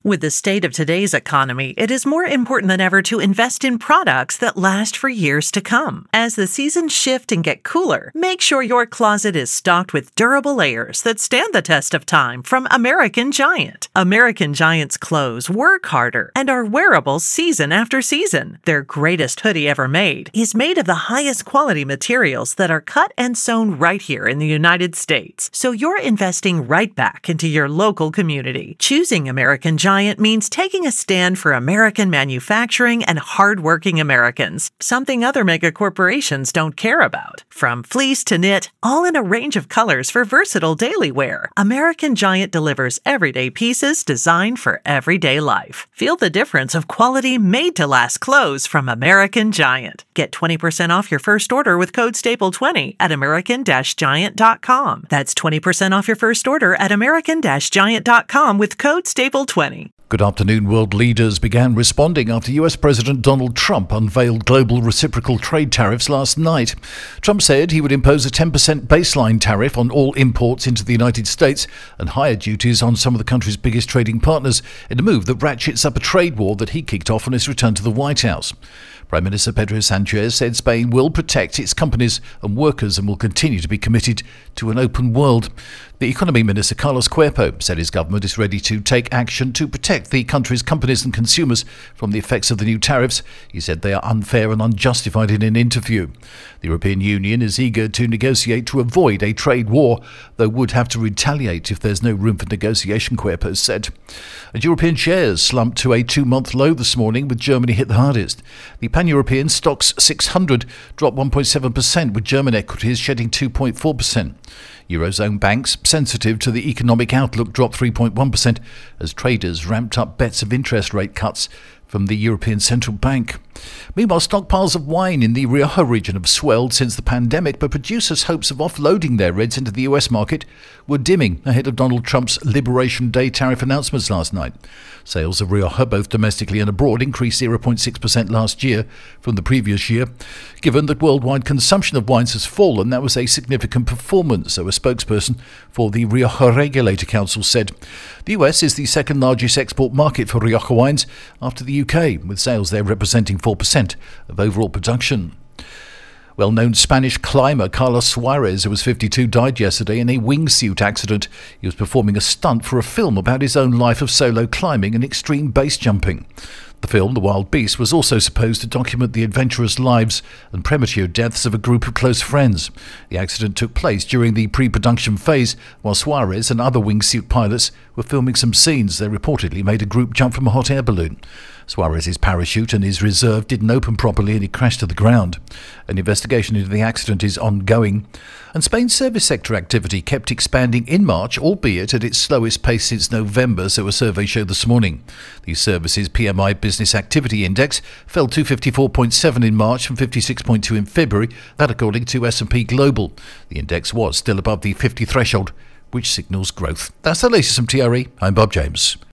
With the state of today's economy, it is more important than ever to invest in products that last for years to come. As the seasons shift and get cooler, make sure your closet is stocked with durable layers that stand the test of time from American Giant. American Giant's clothes work harder and are wearable season after season. Their greatest hoodie ever made is made of the highest quality materials that are cut and sewn right here in the United States. So you're investing right back into your local community. Choosing American Giant means taking a stand for American manufacturing and hardworking Americans, something other mega corporations don't care about. From fleece to knit, all in a range of colors for versatile daily wear, American Giant delivers everyday pieces designed for everyday life. Feel the difference of quality made-to-last clothes from American Giant. Get 20% off your first order with code STAPLE20 at american-giant.com. That's 20% off your first order at american-giant.com with code STAPLE20. Good afternoon. World leaders began responding after US President Donald Trump unveiled global reciprocal trade tariffs last night. Trump said he would impose a 10% baseline tariff on all imports into the United States and higher duties on some of the country's biggest trading partners in a move that ratchets up a trade war that he kicked off on his return to the White House. Prime Minister Pedro Sanchez said Spain will protect its companies and workers and will continue to be committed to an open world. The Economy Minister Carlos Cuerpo said his government is ready to take action to protect the country's companies and consumers from the effects of the new tariffs. He said they are unfair and unjustified in an interview. The European Union is eager to negotiate to avoid a trade war, though would have to retaliate if there's no room for negotiation, Cuerpo said. And European shares slumped to a 2-month low this morning, with Germany hit the hardest. The Pan-European Stoxx 600 dropped 1.7%, with German equities shedding 2.4%. Eurozone banks, sensitive to the economic outlook, dropped 3.1% as traders ramped up bets of interest rate cuts from the European Central Bank. Meanwhile, stockpiles of wine in the Rioja region have swelled since the pandemic, but producers' hopes of offloading their reds into the US market were dimming ahead of Donald Trump's Liberation Day tariff announcements last night. Sales of Rioja, both domestically and abroad, increased 0.6% last year from the previous year. Given that worldwide consumption of wines has fallen, that was a significant performance, so a spokesperson for the Rioja Regulator Council said. The US is the second largest export market for Rioja wines after the UK, with sales there representing 4% of overall production. Well-known Spanish climber Carlos Suarez, who was 52, died yesterday in a wingsuit accident. He was performing a stunt for a film about his own life of solo climbing and extreme base jumping. The film, The Wild Beast, was also supposed to document the adventurous lives and premature deaths of a group of close friends. The accident took place during the pre-production phase, while Suarez and other wingsuit pilots were filming some scenes. They reportedly made a group jump from a hot air balloon. Suarez's parachute and his reserve didn't open properly and he crashed to the ground. An investigation into the accident is ongoing. And Spain's service sector activity kept expanding in March, albeit at its slowest pace since November, so a survey showed this morning. The services PMI Business Activity Index fell to 54.7 in March from 56.2 in February, that according to S&P Global. The index was still above the 50 threshold, which signals growth. That's the latest from TRE. I'm Bob James.